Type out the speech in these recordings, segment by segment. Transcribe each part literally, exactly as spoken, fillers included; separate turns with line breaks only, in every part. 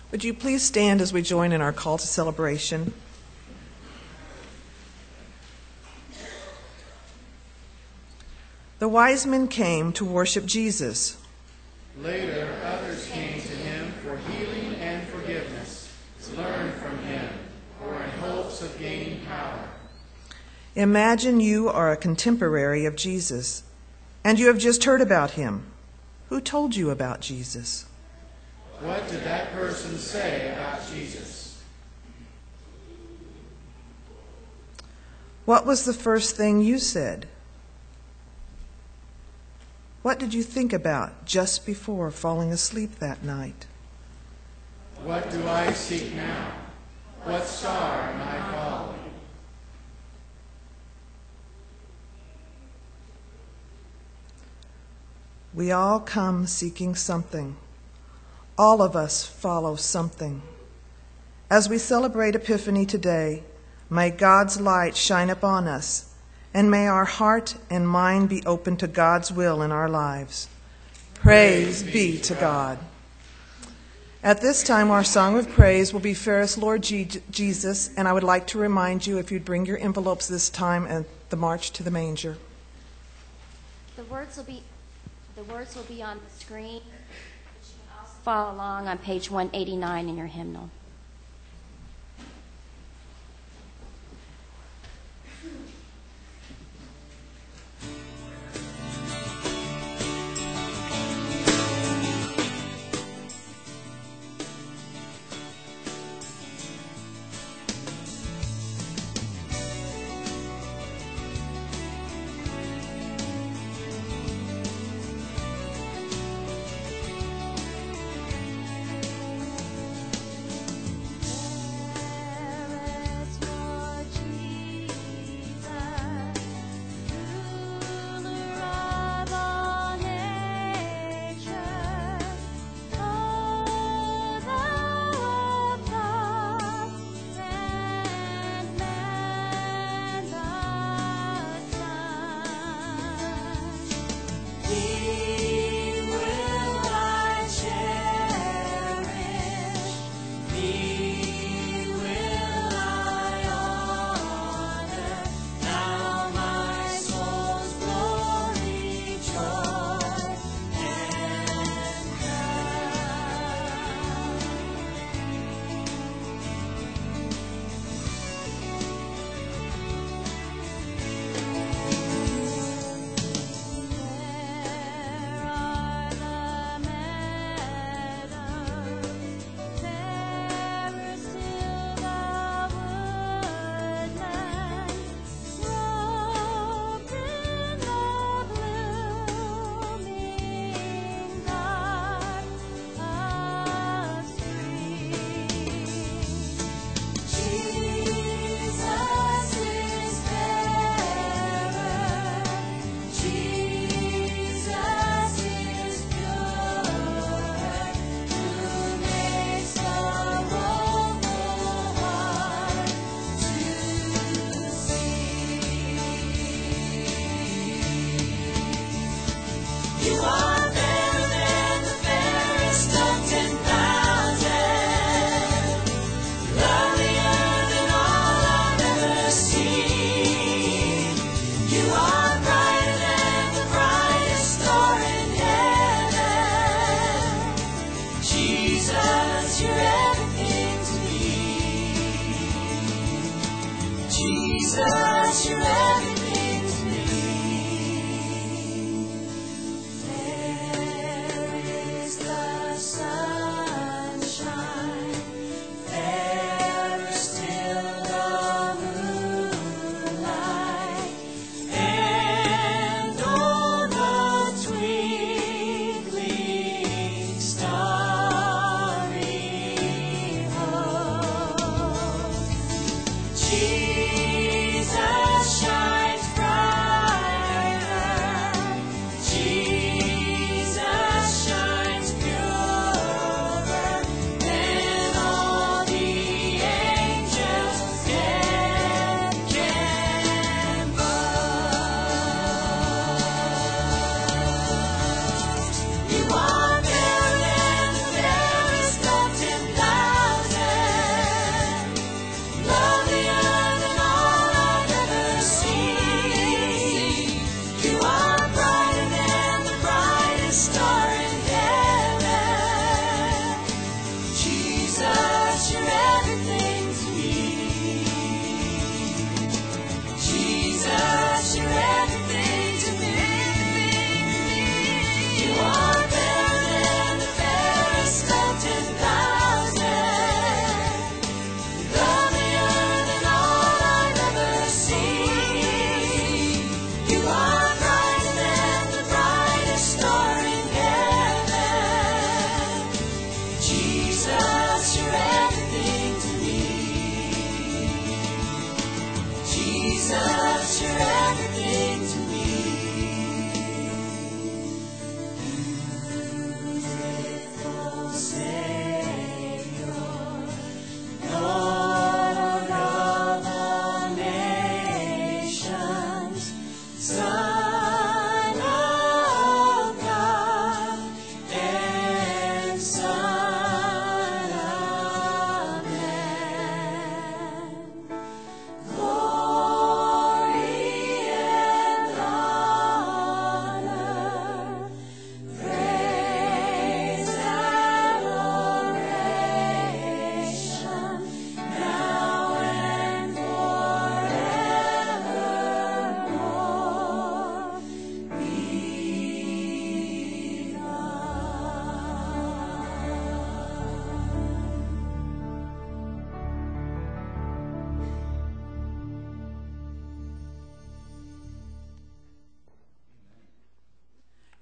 Would you please stand as we join in our call to celebration? The wise men came to worship Jesus.
Later, others came to him for healing and forgiveness, to learn from him, or in hopes of gaining power.
Imagine you are a contemporary of Jesus, and you have just heard about him. Who told you about Jesus?
What did that person say about Jesus?
What was the first thing you said? What did you think about just before falling asleep that night?
What do I seek now? What star am I following?
We all come seeking something. All of us follow something. As we celebrate Epiphany today, may God's light shine upon us, and may our heart and mind be open to God's will in our lives. Praise be to God. At this time, our song of praise will be Fairest Lord Jesus, and I would like to remind you, if you'd bring your envelopes this time, at the March to the Manger.
The words will be, the words will be on the screen. You can also follow along on page one eighty-nine in your hymnal.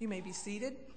You may be seated.